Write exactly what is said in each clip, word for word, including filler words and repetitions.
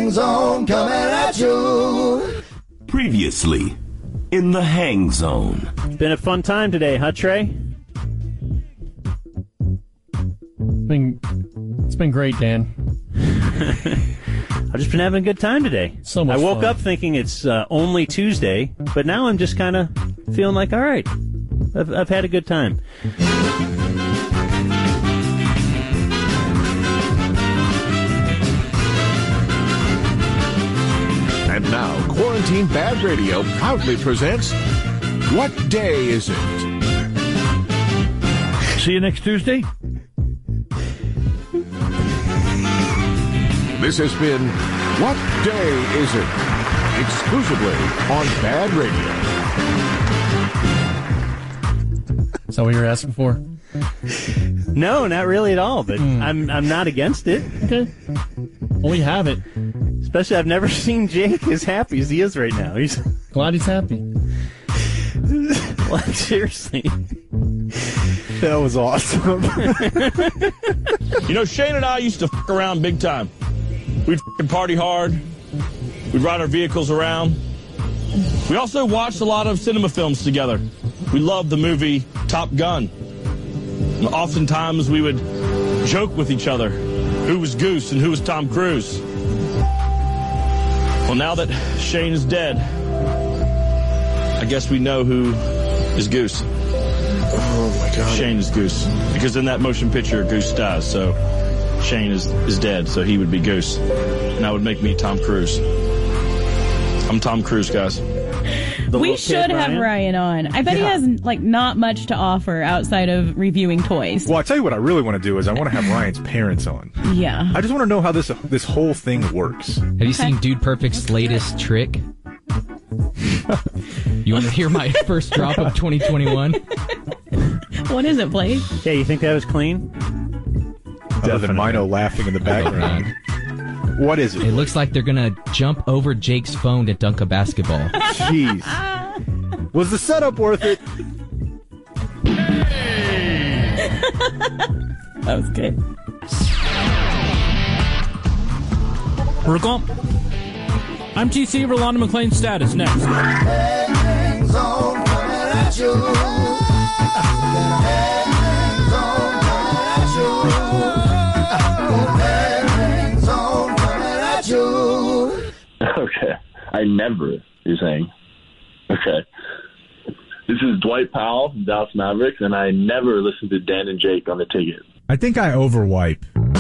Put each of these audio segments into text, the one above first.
Hang Zone coming at you. Previously in the Hang Zone. It's been a fun time today, huh, Trey? It's been, it's been great, Dan. I've just been having a good time today. So much I woke fun. up thinking it's uh, only Tuesday, but now I'm just kind of feeling like, all right, I've, I've had a good time. And now, Quarantine Bad Radio proudly presents What Day Is It? See you next Tuesday. This has been What Day Is It? Exclusively on Bad Radio. Is that what you're asking for? No, not really at all, but Mm. I'm I'm not against it. Okay. Well, we have it. Especially, I've never seen Jake as happy as he is right now. He's Glad he's happy. like, seriously. That was awesome. You know, Shane and I used to f*** around big time. We'd f***ing party hard. We'd ride our vehicles around. We also watched a lot of cinema films together. We loved the movie Top Gun. And oftentimes we would joke with each other who was Goose and who was Tom Cruise. Well, now that Shane is dead, I guess we know who is Goose. Oh, my God. Shane is Goose. Because in that motion picture, Goose dies, so Shane is, is dead, so he would be Goose. And that would make me Tom Cruise. I'm Tom Cruise, guys. The We little should kid, have Ryan. Ryan on. I bet he has like not much to offer outside of reviewing toys. Well, I tell you what I really want to do is I want to have Ryan's parents on. Yeah. I just want to know how this this whole thing works. Have you seen Dude Perfect's latest trick? You want to hear my first drop of twenty twenty-one? What is it, Blake? Yeah, you think that was clean? Dev and Mino laughing in the background. What is it? It looks like they're going to jump over Jake's phone to dunk a basketball. Jeez. Was the setup worth it? That was good. Recall. I'm T C. Rolanda McClain. Status next. Hang Zone coming at you. Hang Zone coming at you. Hang Zone coming at you. Okay. I never, you're saying. Okay. This is Dwight Powell from Dallas Mavericks, and I never listen to Dan and Jake on the ticket. I think I overwipe.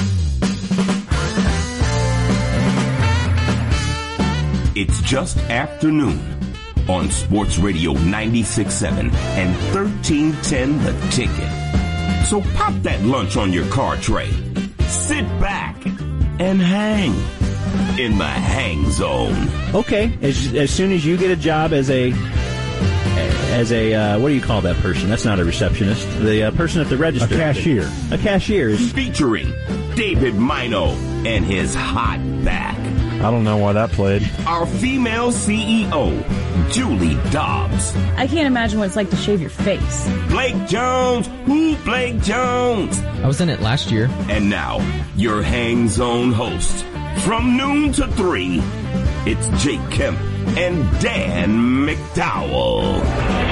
It's just afternoon on Sports Radio ninety-six point seven and thirteen ten The Ticket. So pop that lunch on your car tray. Sit back and hang in the Hang Zone. Okay, as as soon as you get a job as a as a uh, what do you call that person? That's not a receptionist. The uh, person at the register. A cashier. A cashier is Featuring David Mino and his hot back. I don't know why that played. Our female C E O, Julie Dobbs. I can't imagine what it's like to shave your face. Blake Jones. Who Blake Jones? I was in it last year. And now, your Hang Zone host. From noon to three, it's Jake Kemp and Dan McDowell.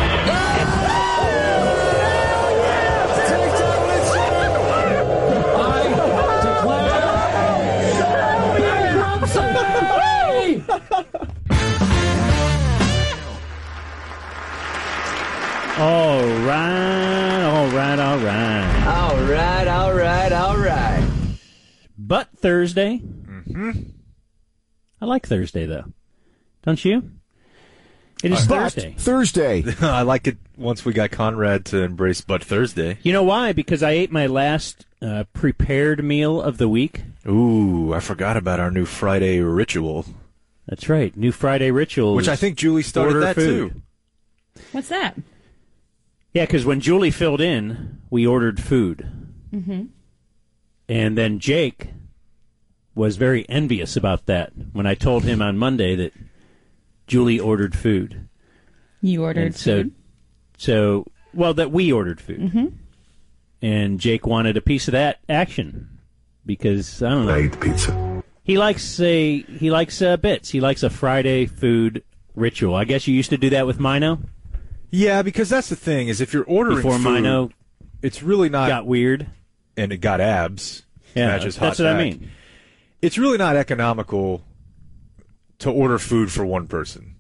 all right, all right, all right. All right, all right, all right. But Thursday. Mm-hmm. I like Thursday, though. Don't you? It is But Thursday. Thursday. I like it once we got Conrad to embrace But Thursday. You know why? Because I ate my last uh, prepared meal of the week. Ooh, I forgot about our new Friday ritual. That's right. New Friday ritual. Which I think Julie started order that food. too. What's that? Yeah, because when Julie filled in, we ordered food. Mm-hmm. And then Jake was very envious about that when I told him on Monday that Julie ordered food. You ordered and so, food? So, well, that we ordered food. Mm-hmm. And Jake wanted a piece of that action because, I don't know. I ate pizza. He He likes a he likes uh, bits. He likes a Friday food ritual. I guess you used to do that with Mino? Yeah, because that's the thing, is if you're ordering Before food, Mino it's really not... got weird. And it got abs. Yeah, matches that's hot what back. I mean. It's really not economical to order food for one person.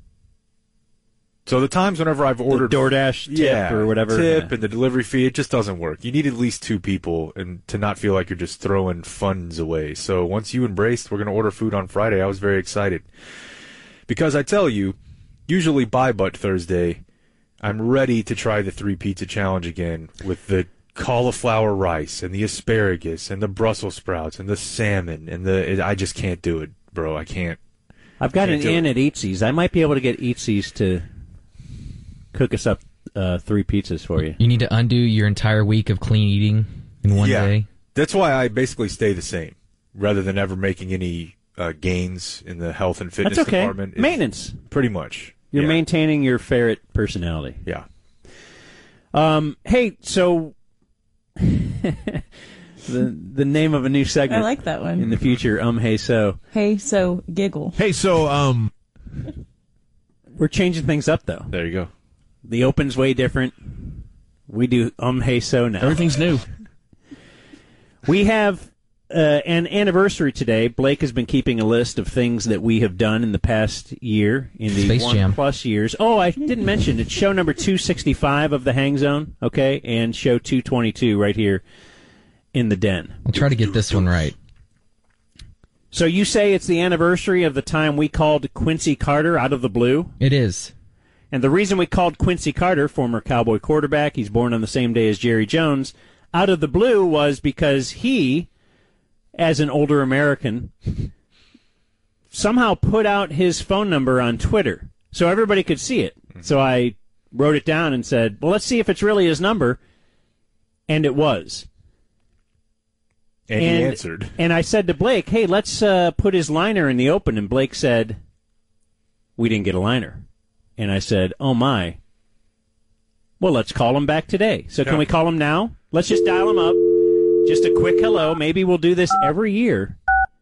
So the times whenever I've ordered... The DoorDash tip yeah, or whatever. tip yeah. and the delivery fee, it just doesn't work. You need at least two people and to not feel like you're just throwing funds away. So once you embraced, we're going to order food on Friday, I was very excited. Because I tell you, usually by Butt Thursday, I'm ready to try the three pizza challenge again with the cauliflower rice and the asparagus and the Brussels sprouts and the salmon and the... I just can't do it, bro. I can't. I've got can't an in at Eatsy's. I might be able to get Eatsy's to... cook us up uh, three pizzas for you. You need to undo your entire week of clean eating in one yeah, day. That's why I basically stay the same, rather than ever making any uh, gains in the health and fitness That's okay. department. It's Maintenance. Pretty much. You're yeah. maintaining your ferret personality. Yeah. Um. Hey, so the the name of a new segment. I like that one. In the future, um, hey, so. Hey, so giggle. Hey, so um, we're changing things up though. There you go. The open's way different. We do um hey so now. Everything's new. We have uh, an anniversary today. Blake has been keeping a list of things that we have done in the past year, in the Space one Jam. plus years. Oh, I didn't mention it's show number two sixty-five of the Hang Zone, okay, and show two twenty-two right here in the den. I'll try to get this one right. So you say it's the anniversary of the time we called Quincy Carter out of the blue? It is. And the reason we called Quincy Carter, former Cowboy quarterback, he's born on the same day as Jerry Jones, out of the blue was because he, as an older American, somehow put out his phone number on Twitter so everybody could see it. So I wrote it down and said, well, let's see if it's really his number. And it was. And, and he answered. And I said to Blake, hey, let's uh, put his liner in the open. And Blake said, we didn't get a liner. And I said, oh, my. Well, let's call him back today. So can Yeah. we call him now? Let's just dial him up. Just a quick hello. Maybe we'll do this every year.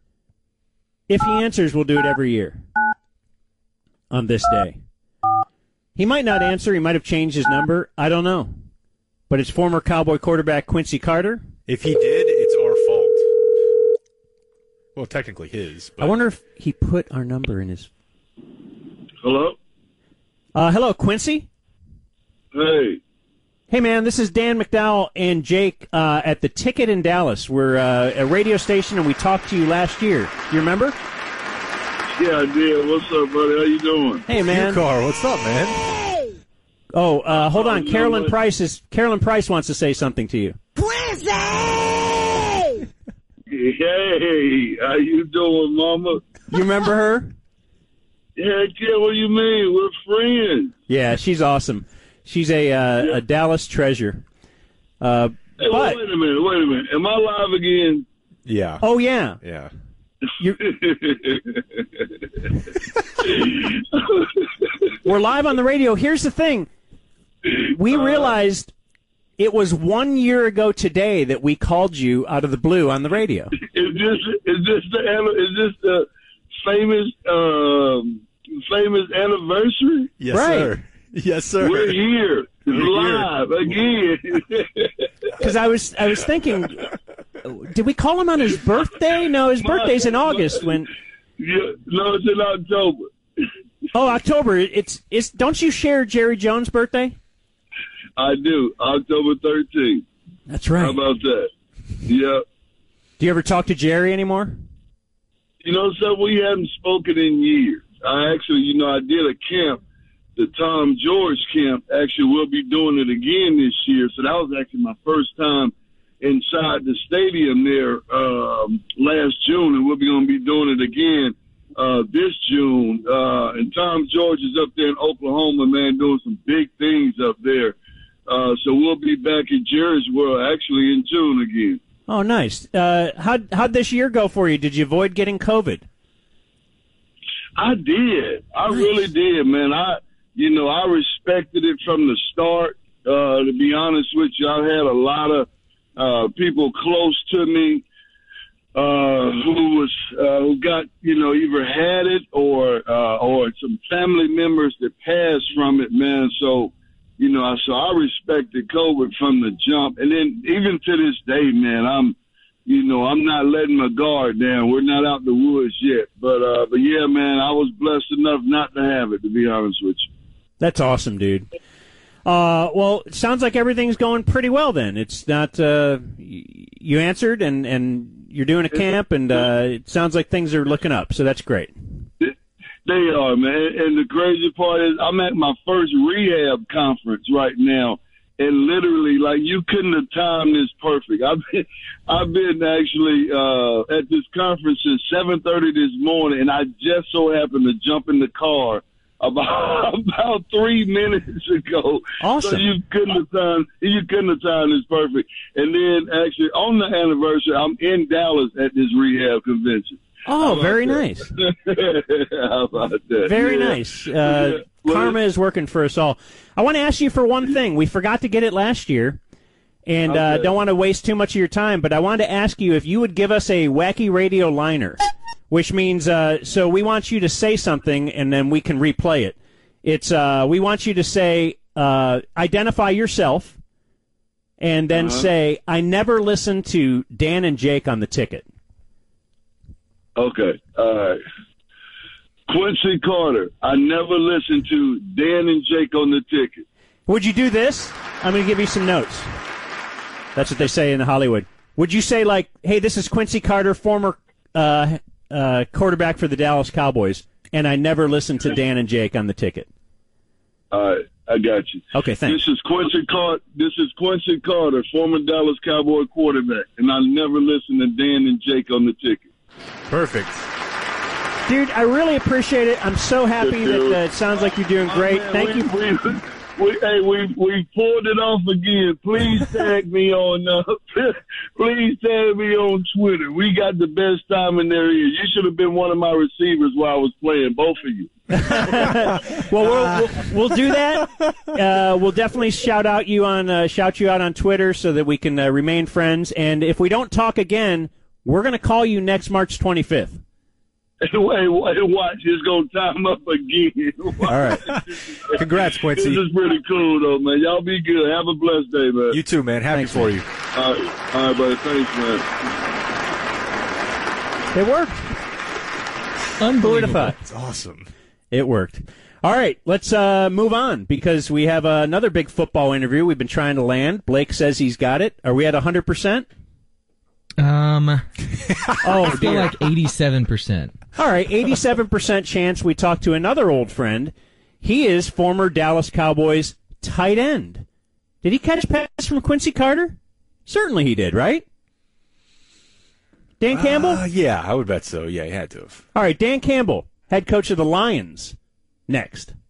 If he answers, we'll do it every year on this day. He might not answer. He might have changed his number. I don't know. But it's former Cowboy quarterback Quincy Carter. If he did, it's our fault. Well, technically his. But... I wonder if he put our number in his... Hello? Uh, hello, Quincy? Hey. Hey, man, this is Dan McDowell and Jake uh, at the Ticket in Dallas. We're uh, a radio station, and we talked to you last year. You remember? Yeah, I did. What's up, buddy? How you doing? Hey, man. Car, what's up, man? Oh, uh, hold on. Oh, Carolyn no, Price is Carolyn Price wants to say something to you. Hey, how you doing, Mama? You remember her? Heck yeah, what do you mean? We're friends. Yeah, she's awesome. She's a uh, Yeah. a Dallas treasure. Uh, Hey, but wait a minute, wait a minute. Am I live again? Yeah. oh yeah, Yeah. You're, we're live on the radio. Here's the thing: we realized it was one year ago today that we called you out of the blue on the radio. Is this is this the anni- is this the famous um, famous anniversary? Yes, Right. sir. Yes, sir. We're here live again. Because I was I was thinking, did we call him on his birthday? No, his birthday's in August. When Yeah, no, it's in October. oh October, it's it's. Don't you share Jerry Jones' birthday? I do. October thirteenth. That's right. How about that? Yeah. Do you ever talk to Jerry anymore? You know, so we haven't spoken in years. I actually, you know, I did a camp, the Tom George camp. Actually, we'll be doing it again this year. So that was actually my first time inside the stadium there um, last June, and we'll be going to be doing it again uh, this June. Uh, and Tom George is up there in Oklahoma, man, doing some big things up there. Uh, so we'll be back in Jerry's World actually in June again. Oh, nice. Uh, how'd, how'd this year go for you? Did you avoid getting COVID? I did. I really did, man. I, you know, I respected it from the start. Uh, to be honest with you, I had a lot of uh, people close to me uh, who was uh, who got you know either had it or uh, or some family members that passed from it, man. So you know, I so I respected COVID from the jump, and then even to this day, man, I'm you know I'm not letting my guard down. We're not out the woods yet, but uh, but yeah, man, I was blessed enough not to have it, to be honest with you. That's awesome, dude. Uh, well, it sounds like everything's going pretty well then. It's not, uh, you answered and, and you're doing a camp and, uh, it sounds like things are looking up. So that's great. They are, man. And the crazy part is I'm at my first rehab conference right now. And literally, like, you couldn't have timed this perfect. I've been, I've been actually, uh, at this conference since seven thirty this morning, and I just so happened to jump in the car About about three minutes ago. Awesome. So you couldn't have timed you couldn't have timed this perfect. And then actually on the anniversary, I'm in Dallas at this rehab convention. Oh, very that? nice. How about that? Very yeah. nice. Uh, yeah. well, karma is working for us all. I want to ask you for one thing. We forgot to get it last year, and uh, okay. don't want to waste too much of your time, but I wanted to ask you if you would give us a wacky radio liner. Which means, uh, so we want you to say something, and then we can replay it. It's, uh, we want you to say, uh, identify yourself, and then uh-huh. say, I never listened to Dan and Jake on the ticket. Okay, all right. Quincy Carter, I never listened to Dan and Jake on the ticket. Would you do this? I'm going to give you some notes. That's what they say in Hollywood. Would you say, like, hey, this is Quincy Carter, former uh, uh, quarterback for the Dallas Cowboys, and I never listened to Dan and Jake on the ticket? All right, I got you. Okay, thanks. This is Quincy Carter. This is Quincy Carter, former Dallas Cowboy quarterback, and I never listened to Dan and Jake on the ticket. Perfect. Dude, I really appreciate it. I'm so happy that uh, it sounds like you're doing great. Oh, man, Thank we, you. We, we, hey, we we pulled it off again. Please tag me on. Uh, please tag me on Twitter. We got the best time in there. You should have been one of my receivers while I was playing. Both of you. well, we'll, we'll we'll do that. Uh, we'll definitely shout out you on uh, shout you out on Twitter so that we can uh, remain friends. And if we don't talk again, we're going to call you next March twenty-fifth. Hey, watch, it's going to time up again. All right. Congrats, Quincy. This is pretty cool, though, man. Y'all be good. Have a blessed day, man. You too, man. Happy Thanks, for man. you. All right, all right, buddy. Thanks, man. It worked. Who would have thought? It's awesome. It worked. All right, let's uh, move on because we have uh, another big football interview we've been trying to land. Blake says he's got it. Are we at one hundred percent? Um, oh, I feel dear. like eighty-seven percent. All right, eighty-seven percent chance we talk to another old friend. He is former Dallas Cowboys tight end. Did he catch pass from Quincy Carter? Certainly he did, right? Dan Campbell? Uh, yeah, I would bet so. Yeah, he had to have. All right, Dan Campbell, head coach of the Lions. Next.